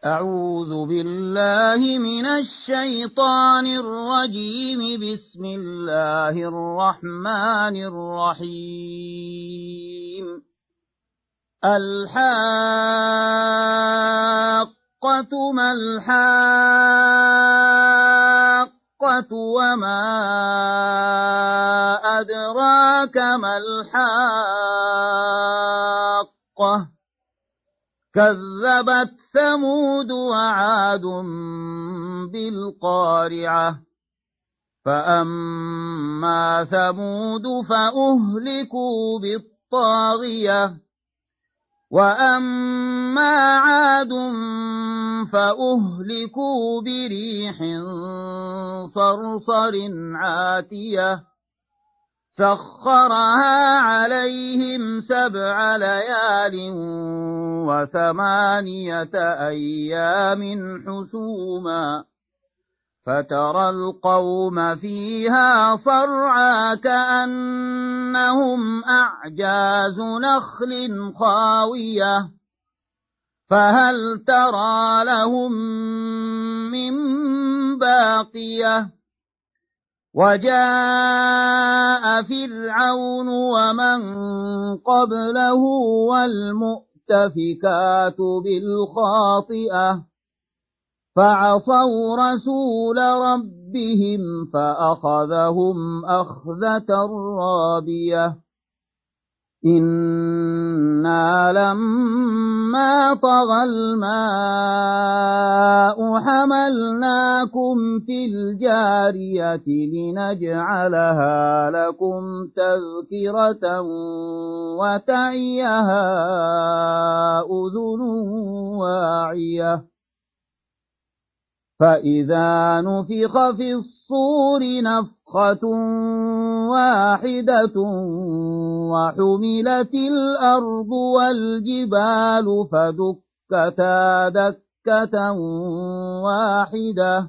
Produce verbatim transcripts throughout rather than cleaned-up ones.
أعوذ بالله من الشيطان الرجيم. بسم الله الرحمن الرحيم. الحاقة ما الحاقة وما أدراك ما الحاقة. كذبت ثمود وعاد بالقارعة. فأما ثمود فأهلكوا بالطاغية وأما عاد فأهلكوا بريح صرصر عاتية سخرها عليهم سبع ليال وثمانية أيام حسوما فترى القوم فيها صرعى كأنهم أعجاز نخل خاوية فهل ترى لهم من باقية. وجاء فرعون ومن قبله والمؤتفكات بالخاطئة فعصوا رسول ربهم فأخذهم أخذة رابية. إنا لما طغى الماء حملناكم في الجارية لنجعلها لكم تذكرة وتعيها أذن واعية. فإذا نفخ في الصور نفخة واحدة وحملت الأرض والجبال فدكتا دكة واحدة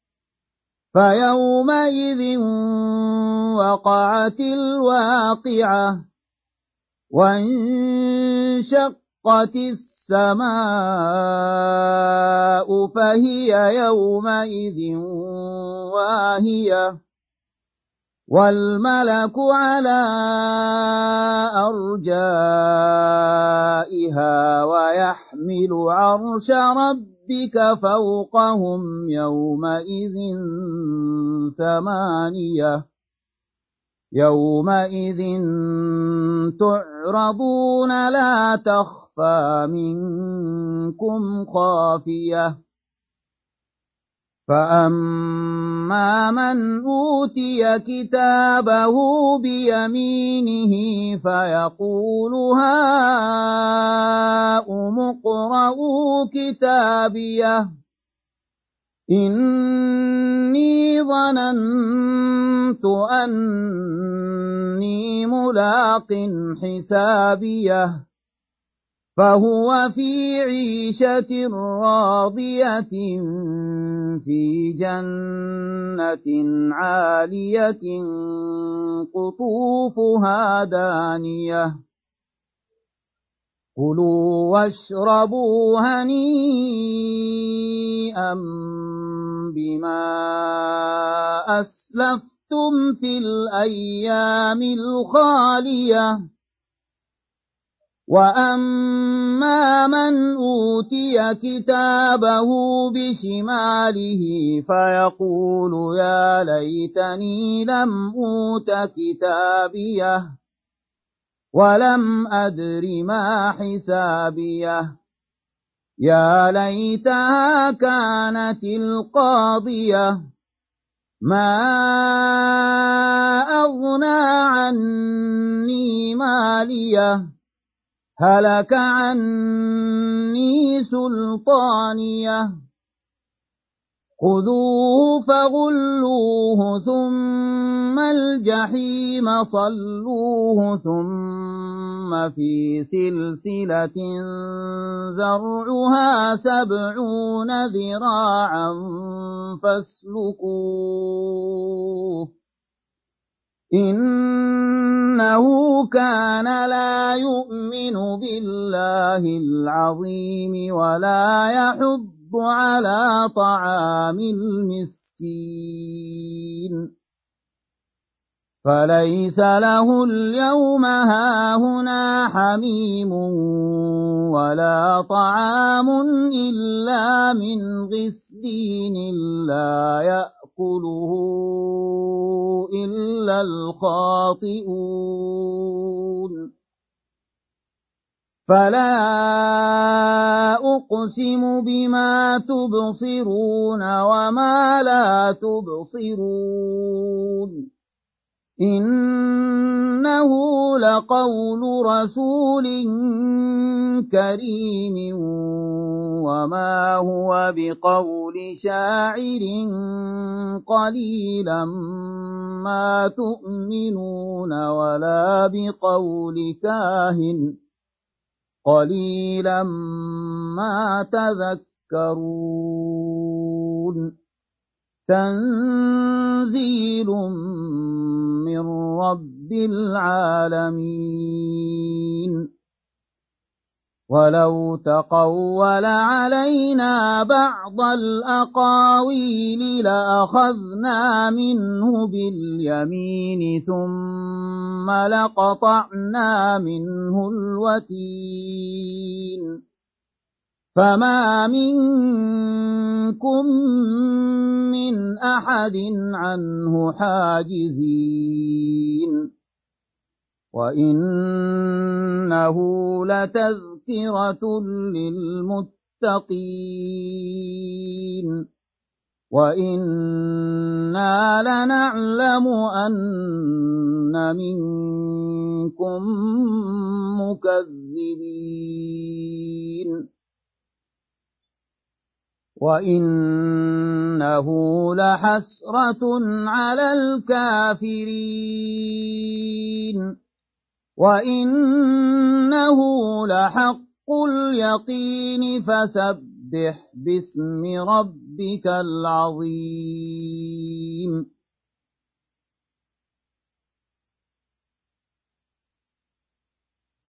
فيومئذ وقعت الواقعة. وانشقت السماء فهي يومئذ واهية والملك على أرجائها ويحمل عرش ربك فوقهم يومئذ ثمانية. يومئذ تعرضون لا تخفى منكم خافية. فأما من أوتي كتابه بيمينه فيقول هاؤم اقرءوا كتابيه إني ظننت أني ملاق حسابيه فهو في عيشة راضية في جنة عالية قطوفها دانية. كلوا واشربوا هنيئا بما أسلفتم في الأيام الخالية. وأما من أوتي كتابه بشماله فيقول يا ليتني لم أوت كتابيه ولم أدر ما حسابيه يا ليتها كانت القاضية ما أغنى عني ماليه هلك عني سلطانيه. خذوه فغلوه ثم الجحيم صلوه ثم في سلسلة ذرعها سبعون ذراعا فاسلكوه إنه كان لا يؤمن بالله العظيم ولا يحض على طعام المسكين فليس له اليوم هاهنا حميم ولا طعام إلا من غسلين لا يأكله إلا الخاطئون فلا أقسم بما تبصرون وما لا تبصرون إنه لقول رسول كريم وما هو بقول شاعر قليلا ما تؤمنون ولا بقول كاهن قليلا ما تذكرون تنزيل من رب العالمين ولو تقول علينا بعض الأقاويل لأخذنا منه باليمين ثم لقطعنا منه الوتين فما منكم من أحد عنه حاجزين وإنه لتذكرة للمتقين وإنا لنعلم أن منكم مكذبين وإنه لحسرة على الكافرين وإنه لحق اليقين فسبح باسم ربك العظيم